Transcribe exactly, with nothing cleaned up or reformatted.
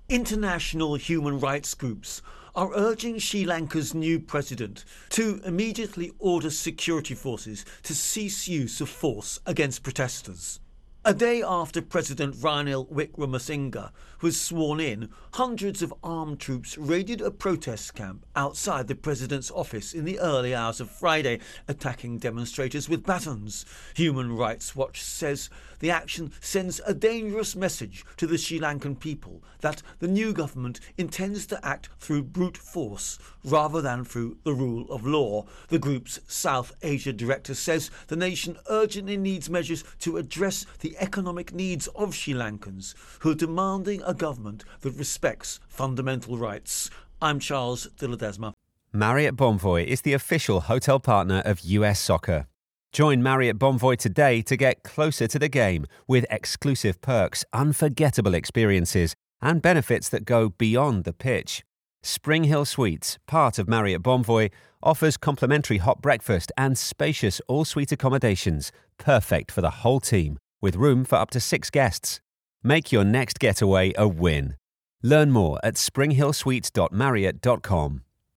International human rights groups are urging Sri Lanka's new president to immediately order security forces to cease use of force against protesters. A day after President Ranil Wickremesinghe was sworn in, hundreds of armed troops raided a protest camp outside the president's office in the early hours of Friday, attacking demonstrators with batons. Human Rights Watch says the action sends a dangerous message to the Sri Lankan people that the new government intends to act through brute force rather than through the rule of law. The group's South Asia director says the nation urgently needs measures to address the economic needs of Sri Lankans who are demanding a government that respects fundamental rights. I'm Charles de Ledesma. Marriott Bonvoy is the official hotel partner of U S Soccer. Join Marriott Bonvoy today to get closer to the game with exclusive perks, unforgettable experiences, and benefits that go beyond the pitch. Spring Hill Suites, part of Marriott Bonvoy, offers complimentary hot breakfast and spacious all-suite accommodations, perfect for the whole team, with room for up to six guests. Make your next getaway a win. Learn more at spring hill suites dot marriott dot com.